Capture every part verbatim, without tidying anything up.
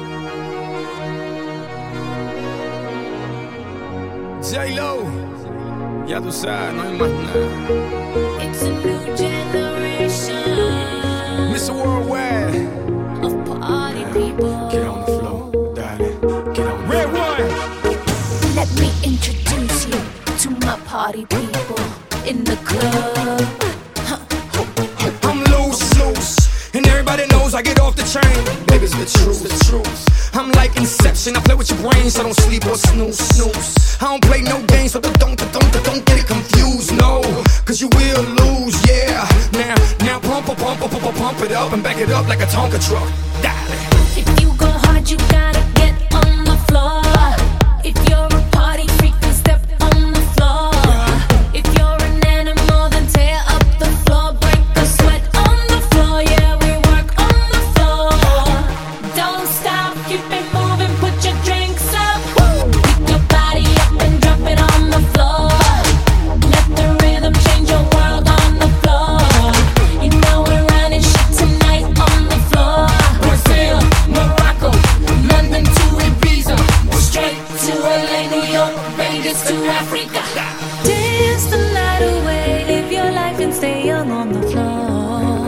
J-Lo, ya tú sabes, no hay más nada. It's a new generation. mister Worldwide. Of party people. Get on the floor, darling. Get on the Red one. Let me introduce you to my party people in the club. I'm loose, loose, and everybody knows I get off the train. Baby's the truth, the truth. I'm like Inception, I play with your brain, so don't sleep or snooze, snooze. I don't play no games, so don't, don't, don't, don't get it confused, no. Cause you will lose, yeah. Now, now pump, pump, pump, pump, pump, pump it up and back it up like a Tonka truck. Darling. If you go hard, you gotta get on the floor. If you're a party freak, then step on the floor. If you're an animal, then tear up the floor. Break the sweat on the floor, yeah, we work on the floor. Don't stop, keep it moving, put your drinks up. Pick your body up and drop it on the floor. Let the rhythm change your world on the floor. You know we're running shit tonight on the floor. Brazil, Morocco, London to Ibiza, straight to L A, New York, Vegas to Africa. Dance the night away, live your life and stay young on the floor.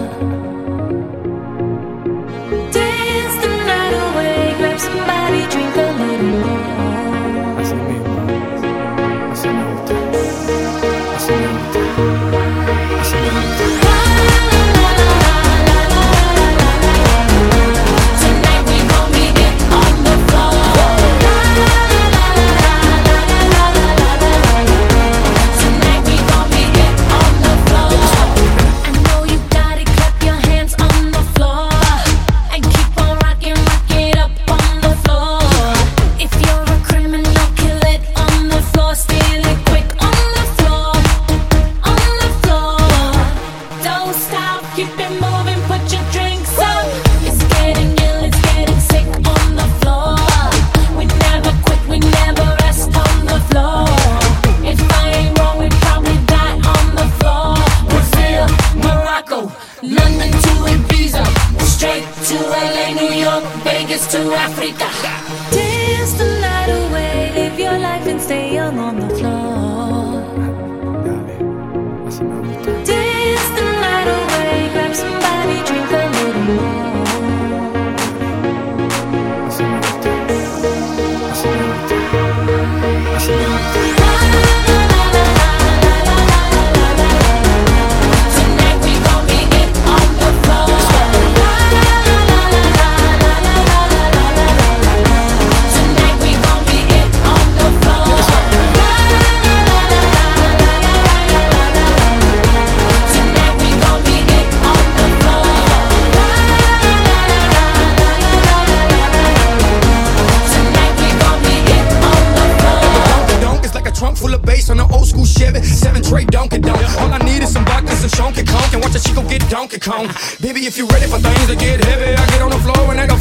Dance the night away, grab somebody, drink a little more. Así mismo, así me gusta, así me gusta, así me gusta. Tonight we gon' be it on the floor. Tonight we gon' be it on the floor. I know you got it, clap your hands on the floor and keep on rocking, rock it up on the floor. If you're a criminal, kill it on the floor, steal it quick on the floor, on the floor. Don't stop, keep it moving, put your drinks up. It's getting ill, it's getting sick on the floor. We never quit, we never rest on the floor. If I ain't wrong, we probably die on the floor. Brazil, Morocco, London to Ibiza, straight to L A, New York, Vegas to Africa. Dance the night away, live your life and stay young on the floor. Dale, así me gusta. Dance the night away, grab somebody, drink a little more. Así me gusta, así me gusta, así me gusta. Tonight we gon' be it on the floor. Tonight we gon' be it on the floor. Tonight we gon' be it on the floor. Tonight we gon' be it on the floor. The donk is like a trunk full of bass on an old school Chevy. Seven tray Donkey Donk. All I need is some vodka and some Shonky Conk. And watch a chico get Donkey Kong. Baby, if you're ready for things to get heavy, I get on the floor and I go